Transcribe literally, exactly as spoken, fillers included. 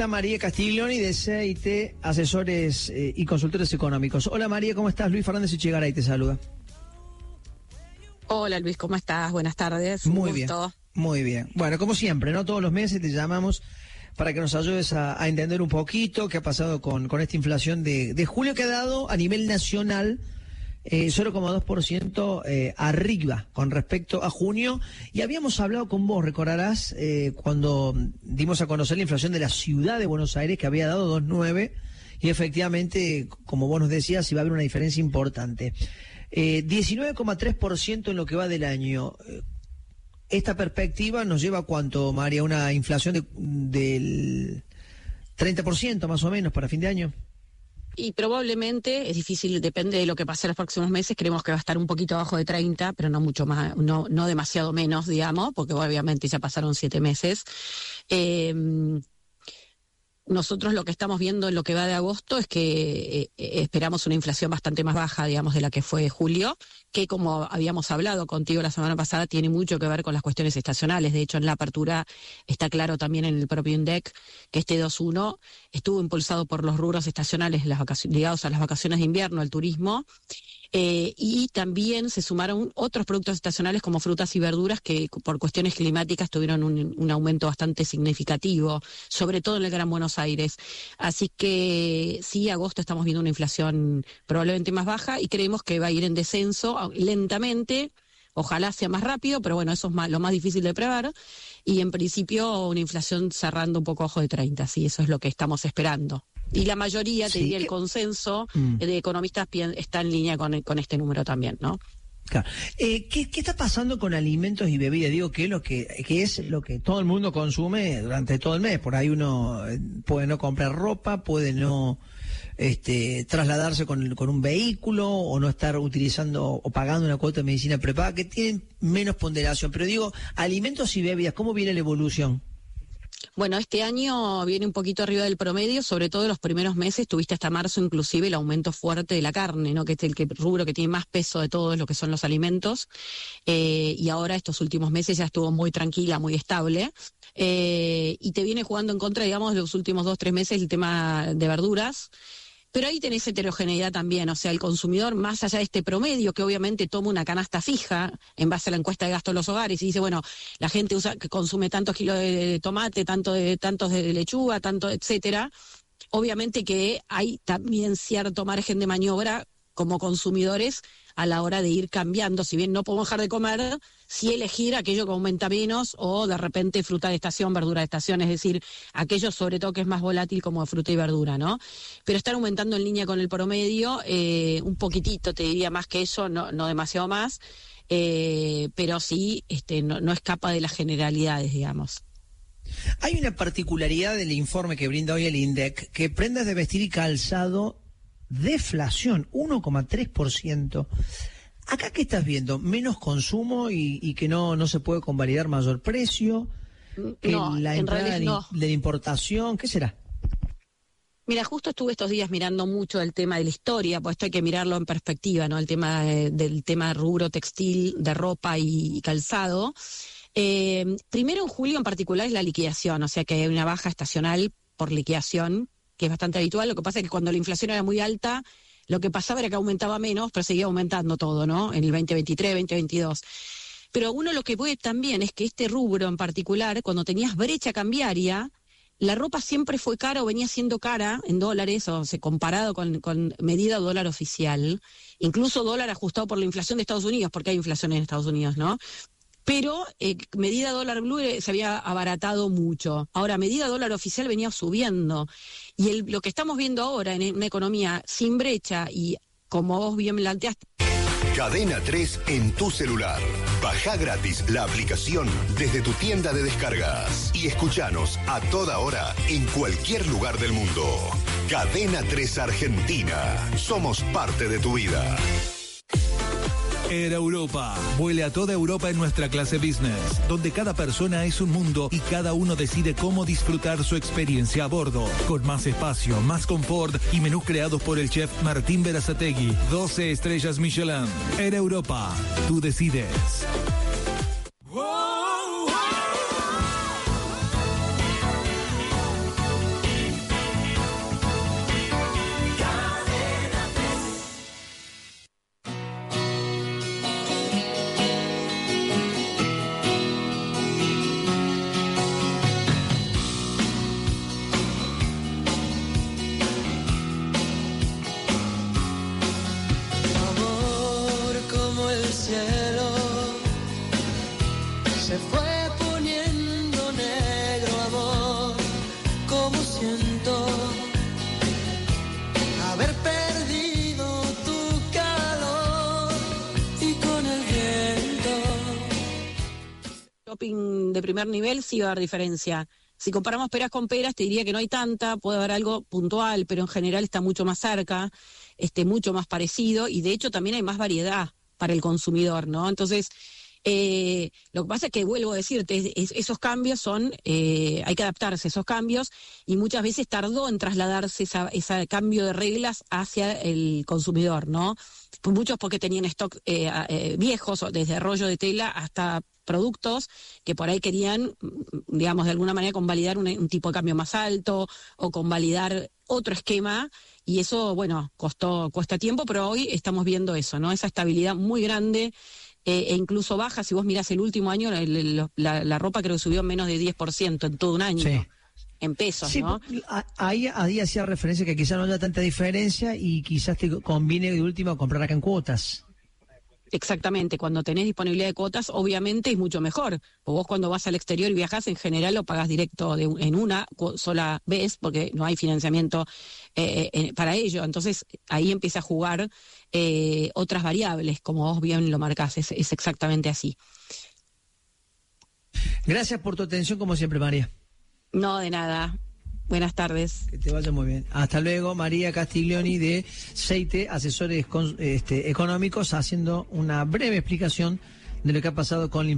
está María Castiglioni de C I T, asesores eh, y consultores económicos. Hola María, ¿cómo estás? Luis Fernández Echegaray te saluda. Hola Luis, ¿cómo estás? Buenas tardes. Muy Un bien, gusto. muy bien. Bueno, como siempre, ¿no? Todos los meses te llamamos para que nos ayudes a, a entender un poquito qué ha pasado con, con esta inflación de, de julio, que ha dado a nivel nacional eh, cero coma dos por ciento eh, arriba con respecto a junio. Y habíamos hablado con vos, recordarás, eh, cuando dimos a conocer la inflación de la ciudad de Buenos Aires, que había dado dos coma nueve, y efectivamente, como vos nos decías, iba a haber una diferencia importante. Eh, diecinueve coma tres por ciento en lo que va del año. Esta perspectiva nos lleva a cuánto, María, una inflación de, del treinta por ciento más o menos para fin de año. Y probablemente, es difícil, depende de lo que pase en los próximos meses, creemos que va a estar un poquito abajo de treinta, pero no mucho más, no, no demasiado menos, digamos, porque obviamente ya pasaron siete meses. Eh, Nosotros lo que estamos viendo en lo que va de agosto es que eh, esperamos una inflación bastante más baja, digamos, de la que fue julio, que como habíamos hablado contigo la semana pasada, tiene mucho que ver con las cuestiones estacionales. De hecho, en la apertura está claro también en el propio INDEC que este dos punto uno estuvo impulsado por los rubros estacionales las vacaciones, ligados a las vacaciones de invierno, al turismo, eh, y también se sumaron otros productos estacionales como frutas y verduras que por cuestiones climáticas tuvieron un, un aumento bastante significativo, sobre todo en el Gran Buenos Aires. Así que sí, agosto estamos viendo una inflación probablemente más baja y creemos que va a ir en descenso lentamente. Ojalá sea más rápido, pero bueno, eso es más, lo más difícil de prever. Y en principio una inflación cerrando un poco abajo de treinta, sí, eso es lo que estamos esperando. Y la mayoría, te sí, diría, que... el consenso mm. de economistas está en línea con, con este número también, ¿no? Claro. Eh, ¿qué, ¿Qué está pasando con alimentos y bebidas? Digo, que es lo que, que es lo que todo el mundo consume durante todo el mes. Por ahí uno puede no comprar ropa, puede no este, trasladarse con, con un vehículo o no estar utilizando o pagando una cuota de medicina prepaga, que tienen menos ponderación. Pero digo, alimentos y bebidas, ¿cómo viene la evolución? Bueno, este año viene un poquito arriba del promedio, sobre todo en los primeros meses, tuviste hasta marzo inclusive el aumento fuerte de la carne, ¿no? Que es el que, rubro que tiene más peso de todos lo que son los alimentos, eh, y ahora estos últimos meses ya estuvo muy tranquila, muy estable, eh, y te viene jugando en contra, digamos, los últimos dos, tres meses el tema de verduras. Pero ahí tenés heterogeneidad también, o sea, el consumidor, más allá de este promedio, que obviamente toma una canasta fija en base a la encuesta de gasto de los hogares, y dice, bueno, la gente usa que consume tantos kilos de tomate, tanto de, tantos de lechuga, tanto, etcétera. Obviamente que hay también cierto margen de maniobra como consumidores a la hora de ir cambiando, si bien no podemos dejar de comer, sí elegir aquello que aumenta menos o de repente fruta de estación, verdura de estación, es decir, aquello sobre todo que es más volátil como fruta y verdura, ¿no? Pero están aumentando en línea con el promedio, eh, un poquitito, te diría más que eso, no, no demasiado más, eh, pero sí este, no, no escapa de las generalidades, digamos. Hay una particularidad del informe que brinda hoy el INDEC, que prendas de vestir y calzado, deflación, uno coma tres por ciento. ¿Acá qué estás viendo? ¿Menos consumo y, y que no, no se puede convalidar mayor precio? ¿Que no, la en entrada realidad no. de la importación? ¿Qué será? Mira, justo estuve estos días mirando mucho el tema de la historia, pues esto hay que mirarlo en perspectiva, ¿no? El tema de, del tema rubro textil, de ropa y, y calzado. Eh, primero en julio en particular es la liquidación, o sea que hay una baja estacional por liquidación, que es bastante habitual. Lo que pasa es que cuando la inflación era muy alta, lo que pasaba era que aumentaba menos, pero seguía aumentando todo, ¿no? En el veinte veintitrés, veinte veintidós. Pero uno lo que puede también es que este rubro en particular, cuando tenías brecha cambiaria, la ropa siempre fue cara o venía siendo cara en dólares, o se comparado con, con medida dólar oficial, incluso dólar ajustado por la inflación de Estados Unidos, porque hay inflación en Estados Unidos, ¿no? Pero eh, medida dólar blue se había abaratado mucho. Ahora, medida dólar oficial venía subiendo. Y el, lo que estamos viendo ahora en una economía sin brecha y, como vos bien planteaste... Cadena tres en tu celular. Baja gratis la aplicación desde tu tienda de descargas. Y escuchanos a toda hora en cualquier lugar del mundo. Cadena tres Argentina. Somos parte de tu vida. Air Europa. Vuele a toda Europa en nuestra clase business, donde cada persona es un mundo y cada uno decide cómo disfrutar su experiencia a bordo. Con más espacio, más confort y menús creados por el chef Martín Berazategui. doce estrellas Michelin. Air Europa. Tú decides. como siento haber perdido tu calor y con el viento. Shopping de primer nivel sí va a haber diferencia. Si comparamos peras con peras, te diría que no hay tanta, puede haber algo puntual, pero en general está mucho más cerca, este, mucho más parecido, y de hecho también hay más variedad para el consumidor, ¿no? Entonces, eh, lo que pasa es que, vuelvo a decirte, es, esos cambios son, eh, hay que adaptarse a esos cambios, y muchas veces tardó en trasladarse esa, ese cambio de reglas hacia el consumidor, ¿no? Pues muchos porque tenían stock eh, eh, viejos, desde rollo de tela hasta productos que por ahí querían, digamos, de alguna manera convalidar un, un tipo de cambio más alto o convalidar otro esquema, y eso, bueno, costó cuesta tiempo, pero hoy estamos viendo eso, ¿no? Esa estabilidad muy grande eh, e incluso baja. Si vos mirás el último año, el, el, la, la ropa creo que subió menos de diez por ciento en todo un año. Sí. En pesos, sí, ¿no? Ahí, ahí hacía referencia que quizás no haya tanta diferencia y quizás te conviene de último comprar acá en cuotas. Exactamente, cuando tenés disponibilidad de cuotas, obviamente es mucho mejor. O vos cuando vas al exterior y viajás, en general lo pagás directo de, en una sola vez, porque no hay financiamiento eh, eh, para ello. Entonces ahí empieza a jugar eh, otras variables, como vos bien lo marcás, es, es exactamente así. Gracias por tu atención, como siempre, María. No, de nada. Buenas tardes. Que te vaya muy bien. Hasta luego, María Castiglioni de Seite, asesores con, este, económicos, haciendo una breve explicación de lo que ha pasado con la